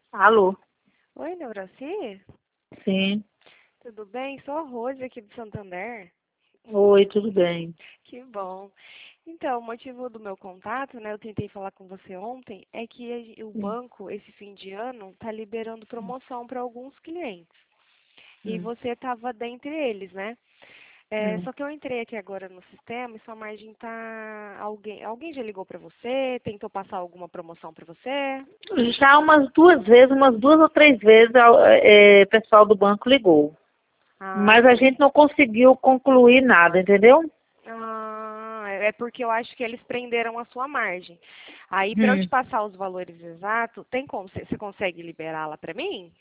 Alô? Oi, Neuraci? Sim. Tudo bem? Sou a Rose aqui do Santander. Oi, tudo bem? Que bom. Então, o motivo do meu contato, né, eu tentei falar com você ontem, é que o Sim. banco, esse fim de ano, está liberando promoção para alguns clientes. E Hum, você estava dentre eles, né? hum. Só que eu entrei aqui agora no sistema e sua margem tá... Alguém já ligou para você? Tentou passar alguma promoção para você? Já umas duas vezes, umas duas ou três vezes, o pessoal do banco ligou. Ah, Mas a gente não conseguiu concluir nada, entendeu? é porque eu acho que eles prenderam a sua margem. Aí, para eu te Hum. passar os valores exatos, tem como? Você consegue liberá-la para mim?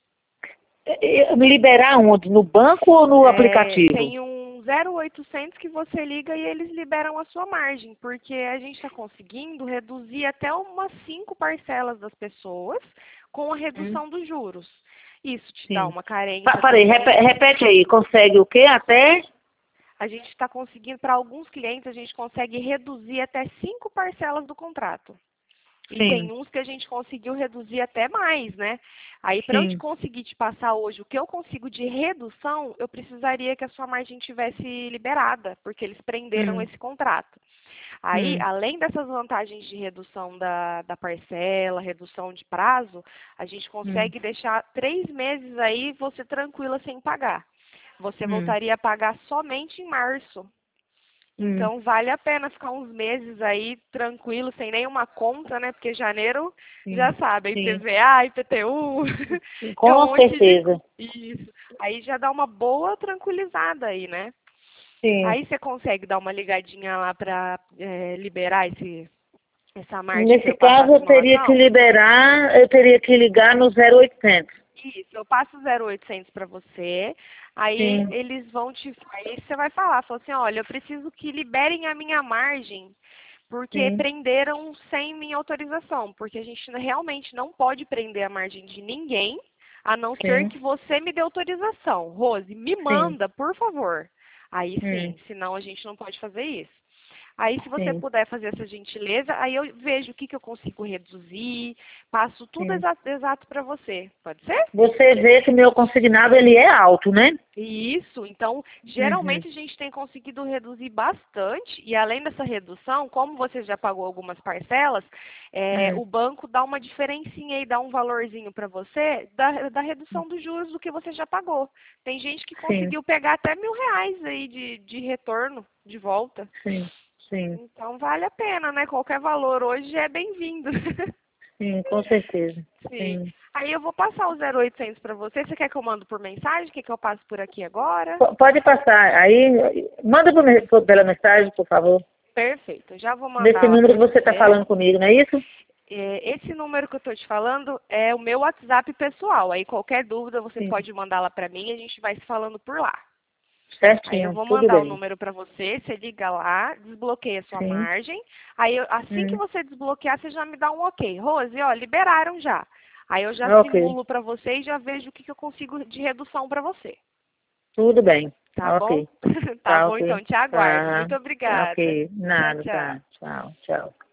Liberar onde? No banco ou no aplicativo? Tem um 0800 que você liga e eles liberam a sua margem, porque a gente está conseguindo reduzir até umas 5 parcelas das pessoas com a Hum. redução dos juros. Isso te dá Sim. uma carência Parei, também. repete aí. Consegue o quê? Até? A gente está conseguindo, para alguns clientes, a gente consegue reduzir até 5 parcelas do contrato. E tem Sim, uns que a gente conseguiu reduzir até mais, né? Aí, para eu te sim. conseguir te passar hoje o que eu consigo de redução, eu precisaria que a sua margem tivesse liberada, porque eles prenderam Hum, esse contrato. Aí, hum, além dessas vantagens de redução da parcela, redução de prazo, a gente hum, consegue deixar 3 meses aí você tranquila sem pagar. Você hum, voltaria a pagar somente em março. hum. Então vale a pena ficar uns meses aí tranquilo, sem nenhuma conta, né? Porque janeiro, já Sim, sabe, sim. IPVA, IPTU, é um Com monte de certeza. isso. Aí já dá uma boa tranquilizada aí, né? Sim. Aí você consegue dar uma ligadinha lá para liberar essa margem para Nesse eu passar a caso, eu teria que simulação? liberar, eu teria que ligar no 0800. Isso, eu passo o 0800 para você, aí Sim, eles vão aí você vai falar, fala assim, olha, eu preciso que liberem a minha margem, porque sim, prenderam sem minha autorização, porque a gente realmente não pode prender a margem de ninguém, a não ser sim, que você me dê autorização. Rose, me sim, manda, por favor. Aí hum, sim, senão a gente não pode fazer isso. Aí, se você sim, puder fazer essa gentileza, aí eu vejo o que eu consigo reduzir, passo tudo sim. exato para você. Pode ser? Você vê que meu consignado ele é alto, né? Isso, então, Uhum, geralmente a gente tem conseguido reduzir bastante, e além dessa redução, como você já pagou algumas parcelas, hum, o banco dá uma diferencinha e dá um valorzinho para você da redução dos juros do que você já pagou. Tem gente que sim, conseguiu pegar até R$ 1.000 aí de retorno, de volta. sim, sim, Então vale a pena, né? Qualquer valor hoje é bem-vindo. sim, com certeza. Sim. Sim. Aí eu vou passar o 0800 para você. Você quer que eu mando por mensagem? Quer que eu passe por aqui agora? Pode passar. Aí, manda pela mensagem, por favor. Perfeito. Eu já vou Nesse mandar lá número para que você está você. falando comigo, não é isso? Esse número que eu estou te falando é o meu WhatsApp pessoal. Aí qualquer dúvida você Sim. pode mandar lá para mim e a gente vai se falando por lá. Aí eu Certinho, vou tudo mandar o bem. número para você, você liga lá, desbloqueia a sua Sim. margem. Aí assim que Hum. você desbloquear, você já me dá um ok. Rose, ó, liberaram já. Aí eu já Ok, simulo para você e já vejo o que eu consigo de redução para você. tudo bem. Tá bom? Ok. Tá Tá bom, ok. então te aguardo. Tá. Muito Tá obrigada. ok. Tchau, Nada, tchau. tá. Tchau, tchau.